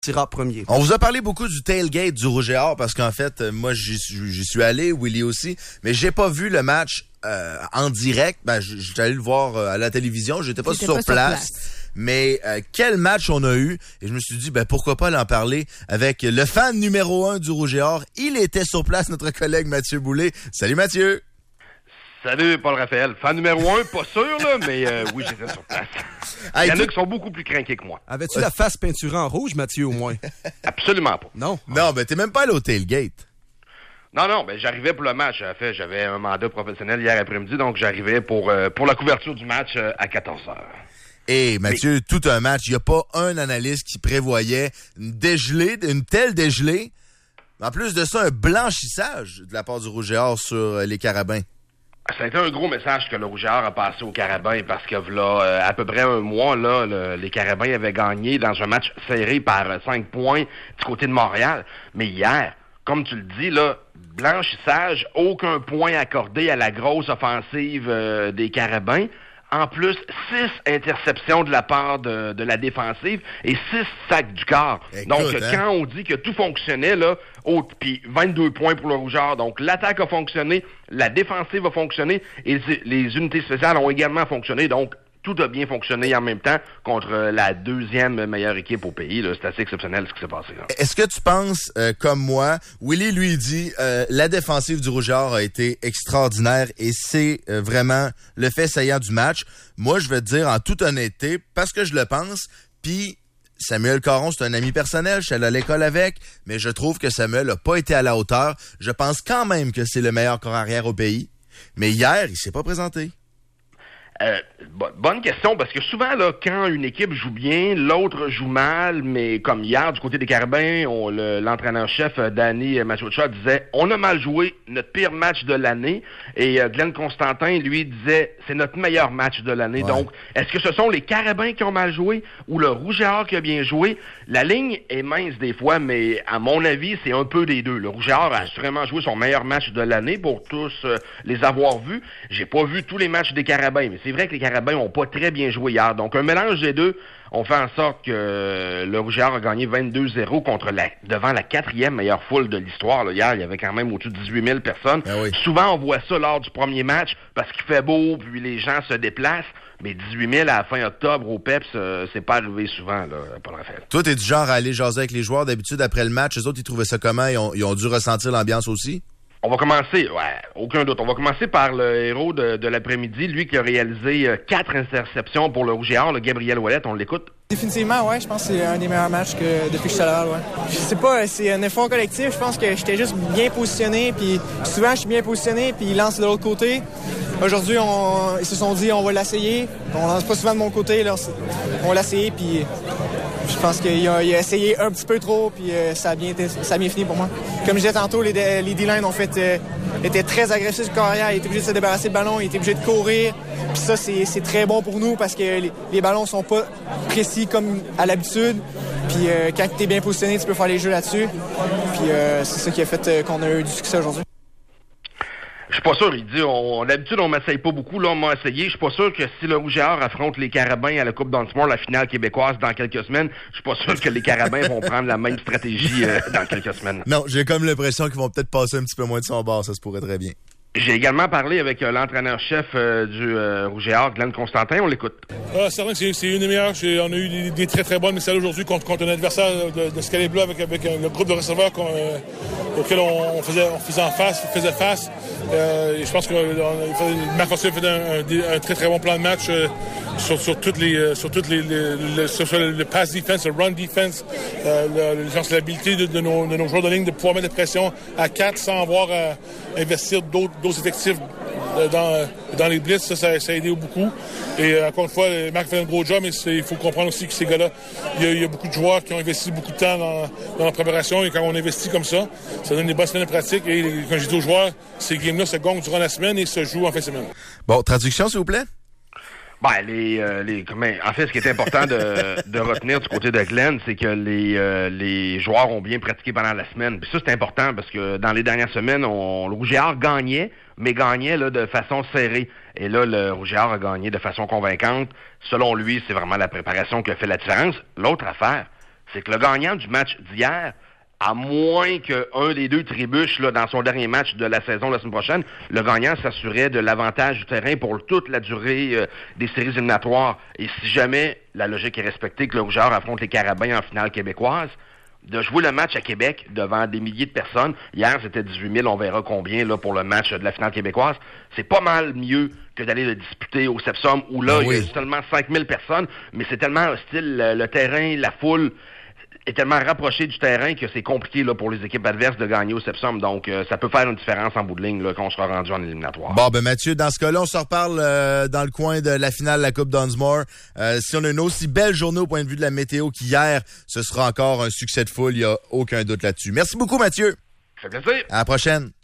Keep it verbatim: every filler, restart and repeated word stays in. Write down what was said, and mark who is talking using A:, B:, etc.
A: tirera premier.
B: On vous a parlé beaucoup du tailgate du Rouge et Or parce qu'en fait, moi, j'y, j'y suis allé, Willie aussi, mais j'ai pas vu le match euh, en direct. Ben, j'étais allé le voir euh, à la télévision, j'étais pas, sur,
C: pas
B: place,
C: sur place.
B: Mais euh, quel match on a eu, et je me suis dit, ben pourquoi pas en parler avec le fan numéro un du Rouge et Or. Il était sur place, notre collègue Mathieu Boulay. Salut Mathieu!
D: Salut Paul-Raphaël. Fan numéro un, pas sûr, là, mais euh, oui, j'étais sur place. Il y en a qui sont beaucoup plus craqués que moi.
A: Avais-tu la face peinturée en rouge, Mathieu, au moins?
D: Absolument pas.
A: Non?
B: Non, ben t'es même pas allé au tailgate.
D: Non, non, ben j'arrivais pour le match. En fait, j'avais un mandat professionnel hier après-midi, donc j'arrivais pour, euh, pour la couverture du match euh, à quatorze heures.
B: Et Mathieu, mais... tout un match, il n'y a pas un analyste qui prévoyait une dégelée, une telle dégelée. En plus de ça, un blanchissage de la part du Rouge et Or sur les Carabins.
D: Ça a été un gros message que le Rouge et Or a passé aux Carabins parce que là, euh, à peu près un mois, là, le, les Carabins avaient gagné dans un match serré par cinq points du côté de Montréal. Mais hier, comme tu le dis, là, blanchissage, aucun point accordé à la grosse offensive euh, des Carabins. En plus, six interceptions de la part de, de la défensive et six sacs du corps. Écoute, donc, hein? Quand on dit que tout fonctionnait, là, oh, puis vingt-deux points pour le Rougeur. Donc, l'attaque a fonctionné, la défensive a fonctionné et les unités spéciales ont également fonctionné. Donc, tout a bien fonctionné en même temps contre la deuxième meilleure équipe au pays. Là. C'est assez exceptionnel ce qui s'est passé. Là.
B: Est-ce que tu penses, euh, comme moi, Willie lui dit, euh, la défensive du Rouge et Or a été extraordinaire et c'est euh, vraiment le fait saillant du match. Moi, je vais te dire en toute honnêteté, parce que je le pense, puis Samuel Caron, c'est un ami personnel, je suis allé à l'école avec, mais je trouve que Samuel n'a pas été à la hauteur. Je pense quand même que c'est le meilleur corps arrière au pays, mais hier, il s'est pas présenté.
D: Euh, bonne question, parce que souvent, là, quand une équipe joue bien, l'autre joue mal, mais comme hier, du côté des Carabins, on, le, l'entraîneur-chef Danny Machocha disait « On a mal joué, notre pire match de l'année », et euh, Glenn Constantin, lui, disait « C'est notre meilleur match de l'année ouais. ». Donc, est-ce que ce sont les Carabins qui ont mal joué ou le Rouge et Or qui a bien joué? La ligne est mince des fois, mais à mon avis, c'est un peu des deux. Le Rouge et Or a assurément joué son meilleur match de l'année pour tous euh, les avoir vus. J'ai pas vu tous les matchs des Carabins, mais c'est C'est vrai que les Carabins n'ont pas très bien joué hier. Donc, un mélange des deux, on fait en sorte que euh, le Rouge et Or a gagné vingt-deux zéro contre la, devant la quatrième meilleure foule de l'histoire. Là. Hier, il y avait quand même au-dessus de dix-huit mille personnes.
B: Ah oui.
D: Souvent, on voit ça lors du premier match parce qu'il fait beau, puis les gens se déplacent. Mais dix-huit mille à la fin octobre au P E P S, euh, c'est pas arrivé souvent, là, Paul-Raphaël.
B: Toi, t'es du genre à aller jaser avec les joueurs d'habitude après le match. Les autres, ils trouvaient ça comment? Ils ont, ils ont dû ressentir l'ambiance aussi?
D: On va commencer, ouais, aucun doute. On va commencer par le héros de, de l'après-midi, lui qui a réalisé euh, quatre interceptions pour le Rouge et Or, le Gabriel Ouellet. On l'écoute.
E: Définitivement, ouais, je pense que c'est un des meilleurs matchs que depuis que je suis à Laval, ouais. Je sais pas, c'est un effort collectif. Je pense que j'étais juste bien positionné, puis souvent je suis bien positionné, puis il lance de l'autre côté. Aujourd'hui, on, ils se sont dit on va l'essayer. On lance pas souvent de mon côté, là, on va l'essayer, puis je pense qu'il a, il a essayé un petit peu trop, puis euh, ça, a bien été, ça a bien fini pour moi. Comme je disais tantôt, les, les D-line ont fait, euh, étaient très agressifs du carrière. Ils étaient obligés de se débarrasser du ballon, ils étaient obligés de courir. Puis ça, c'est, c'est très bon pour nous parce que les, les ballons sont pas précis comme à l'habitude. Puis euh, quand tu es bien positionné, tu peux faire les jeux là-dessus. Puis euh, c'est ça qui a fait euh, qu'on a eu du succès aujourd'hui.
D: Je suis pas sûr, il dit, on, d'habitude, on m'essaye pas beaucoup, là, on m'a essayé. Je suis pas sûr que si le Rouge et Or affronte les Carabins à la Coupe Dunsmore, la finale québécoise, dans quelques semaines, je suis pas sûr que les Carabins vont prendre la même stratégie euh, dans quelques semaines.
B: Non, j'ai comme l'impression qu'ils vont peut-être passer un petit peu moins de son bord, ça se pourrait très bien.
D: J'ai également parlé avec euh, l'entraîneur-chef euh, du euh, Rouge et Or, Glenn Constantin. On l'écoute.
F: Ah, c'est vrai que c'est, c'est une des meilleures. On a eu des, des très très bonnes, mais celle aujourd'hui contre, contre un adversaire de, de ce calibre-là avec, avec le groupe de receveurs euh, auquel on, on, faisait, on faisait en face, on faisait face. Euh, et je pense que Marc Ossier fait un, un, un très très bon plan de match euh, sur, sur toutes les, euh, sur toutes les, les, les sur le pass defense, le run defense, euh, le, l'habilité de, de, nos, de nos joueurs de ligne de pouvoir mettre de pression à quatre sans avoir à investir d'autres d'autres effectifs dans, dans les blitz, ça, ça, ça a aidé beaucoup. Et euh, encore une fois, Marc fait un gros job, mais il faut comprendre aussi que ces gars-là, il y, a, il y a beaucoup de joueurs qui ont investi beaucoup de temps dans, dans la préparation, et quand on investit comme ça, ça donne des bonnes semaines de pratique. Et quand je dis aux joueurs, ces games-là se gagnent durant la semaine et se jouent en fin de semaine.
B: Bon, traduction, s'il vous plaît?
D: Ben, les, euh, les, comment, en fait, ce qui est important de, de retenir du côté de Glenn, c'est que les, euh, les joueurs ont bien pratiqué pendant la semaine. Puis ça, c'est important parce que dans les dernières semaines, on, le Rouge et Or gagnait, mais gagnait là, de façon serrée. Et là, le Rouge et Or a gagné de façon convaincante. Selon lui, c'est vraiment la préparation qui a fait la différence. L'autre affaire, c'est que le gagnant du match d'hier, à moins qu'un des deux trébuche là, dans son dernier match de la saison la semaine prochaine, le gagnant s'assurait de l'avantage du terrain pour toute la durée euh, des séries éliminatoires. Et si jamais la logique est respectée que le Rougeur affronte les Carabins en finale québécoise, de jouer le match à Québec devant des milliers de personnes, hier c'était dix-huit mille, on verra combien là pour le match de la finale québécoise, c'est pas mal mieux que d'aller le disputer au Sepsum où là, oui. il y a seulement cinq mille personnes, mais c'est tellement hostile, le, le terrain, la foule est tellement rapproché du terrain que c'est compliqué là, pour les équipes adverses de gagner au Sepsum. Donc, euh, ça peut faire une différence en bout de ligne là, quand on sera rendu en éliminatoire.
B: Bon, ben Mathieu, dans ce cas-là, on se reparle euh, dans le coin de la finale de la Coupe Dunsmore. Euh, si on a une aussi belle journée au point de vue de la météo qu'hier, ce sera encore un succès de foule. Il n'y a aucun doute là-dessus. Merci beaucoup, Mathieu.
D: Ça fait plaisir.
B: À la prochaine.